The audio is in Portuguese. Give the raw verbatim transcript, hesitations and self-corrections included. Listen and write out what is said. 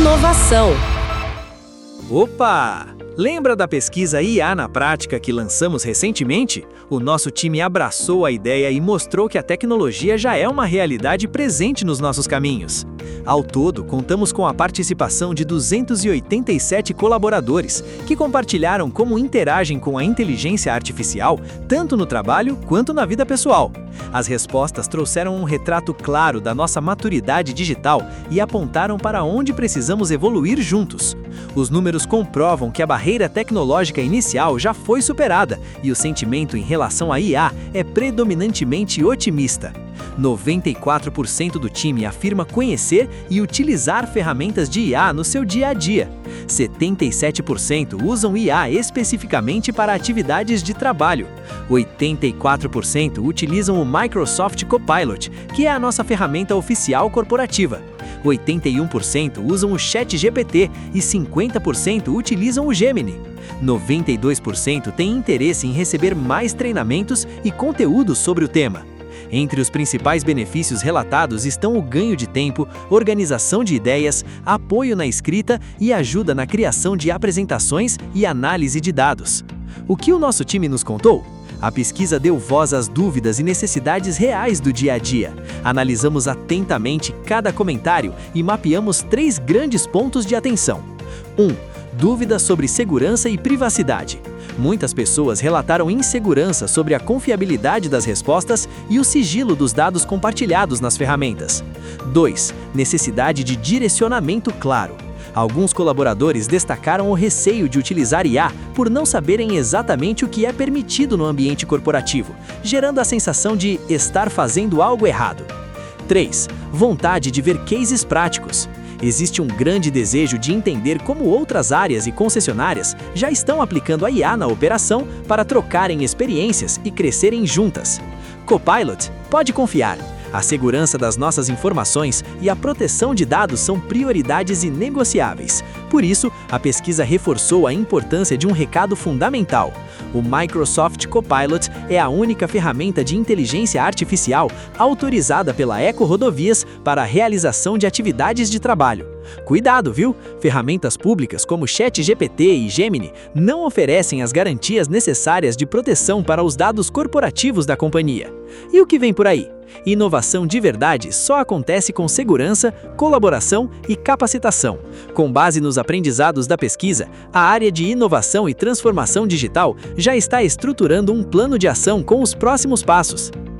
inovação. Opa! Lembra da pesquisa I A na prática que lançamos recentemente? O nosso time abraçou a ideia e mostrou que a tecnologia já é uma realidade presente nos nossos caminhos. Ao todo, contamos com a participação de duzentos e oitenta e sete colaboradores, que compartilharam como interagem com a inteligência artificial, tanto no trabalho quanto na vida pessoal. As respostas trouxeram um retrato claro da nossa maturidade digital e apontaram para onde precisamos evoluir juntos. Os números comprovam que a barreira tecnológica inicial já foi superada e o sentimento em relação à I A é predominantemente otimista. noventa e quatro por cento do time afirma conhecer e utilizar ferramentas de I A no seu dia a dia. setenta e sete por cento usam I A especificamente para atividades de trabalho. oitenta e quatro por cento utilizam o Microsoft Copilot, que é a nossa ferramenta oficial corporativa. oitenta e um por cento usam o ChatGPT e cinquenta por cento utilizam o Gemini. noventa e dois por cento têm interesse em receber mais treinamentos e conteúdos sobre o tema. Entre os principais benefícios relatados estão o ganho de tempo, organização de ideias, apoio na escrita e ajuda na criação de apresentações e análise de dados. O que o nosso time nos contou? A pesquisa deu voz às dúvidas e necessidades reais do dia a dia. Analisamos atentamente cada comentário e mapeamos três grandes pontos de atenção. um. Dúvidas sobre segurança e privacidade. Muitas pessoas relataram insegurança sobre a confiabilidade das respostas e o sigilo dos dados compartilhados nas ferramentas. dois. Necessidade de direcionamento claro. Alguns colaboradores destacaram o receio de utilizar I A por não saberem exatamente o que é permitido no ambiente corporativo, gerando a sensação de estar fazendo algo errado. três. Vontade de ver cases práticos. Existe um grande desejo de entender como outras áreas e concessionárias já estão aplicando a I A na operação para trocarem experiências e crescerem juntas. Copilot, pode confiar. A segurança das nossas informações e a proteção de dados são prioridades inegociáveis. Por isso, a pesquisa reforçou a importância de um recado fundamental. O Microsoft Copilot é a única ferramenta de inteligência artificial autorizada pela EcoRodovias para a realização de atividades de trabalho. Cuidado, viu? Ferramentas públicas como ChatGPT e Gemini não oferecem as garantias necessárias de proteção para os dados corporativos da companhia. E o que vem por aí? Inovação de verdade só acontece com segurança, colaboração e capacitação. Com base nos aprendizados da pesquisa, a área de inovação e transformação digital já está estruturando um plano de ação com os próximos passos.